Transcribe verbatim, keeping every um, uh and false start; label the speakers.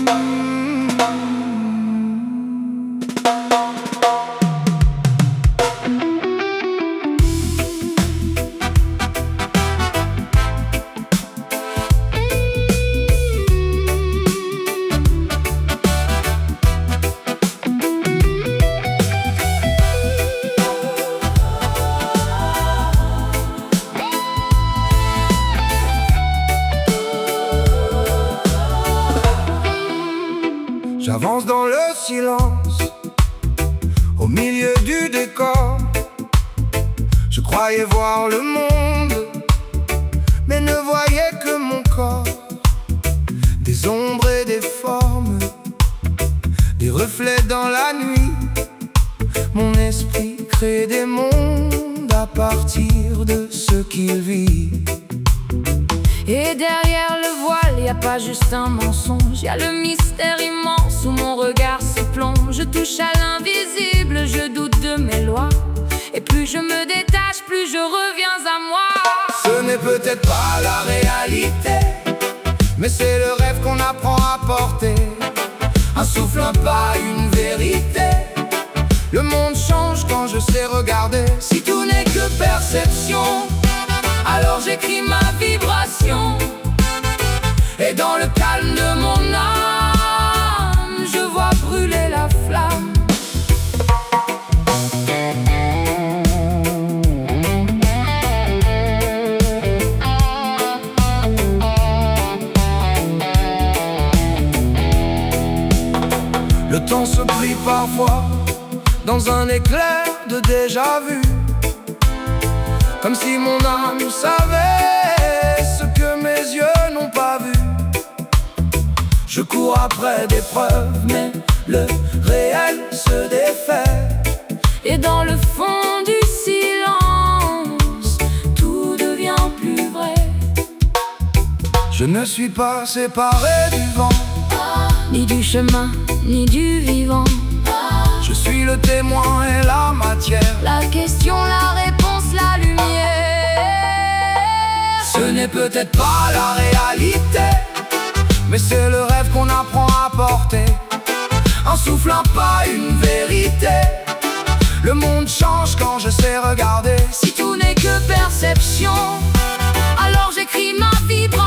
Speaker 1: J'avance dans le silence, au milieu du décor. Je croyais voir le monde, mais ne voyais que mon corps. Des ombres et des formes, des reflets dans la nuit. Mon esprit crée des mondes à partir de ce qu'il vit.
Speaker 2: Et derrière le voile, y a pas juste un mensonge, y a le mystère immense où mon regard se plonge. Je touche à l'invisible, je doute de mes lois, et plus je me détache, plus je reviens à moi.
Speaker 1: Ce n'est peut-être pas la réalité, mais c'est le rêve qu'on apprend à porter. Un souffle, un pas, une vérité. Le monde change quand je sais regarder. Si tout n'est que perception, alors j'écris ma vibration. Et dans le calme de mon âme, je vois brûler la flamme. Le temps se plie parfois dans un éclair de déjà-vu, comme si mon âme savait ce que mes yeux n'ont pas vu. Je cours après des preuves, mais le réel se défait.
Speaker 2: Et dans le fond du silence, tout devient plus vrai.
Speaker 1: Je ne suis pas séparé du vent,
Speaker 2: ni du chemin, ni du vivant.
Speaker 1: Je suis le témoin et la matière.
Speaker 2: La question, la réponse, la lumière.
Speaker 1: Ce n'est peut-être pas la réalité, mais c'est le rêve qu'on apprend à porter. Un souffle, un pas, une vérité. Le monde change quand je sais regarder.
Speaker 2: Si tout n'est que perception, alors j'écris ma vibration.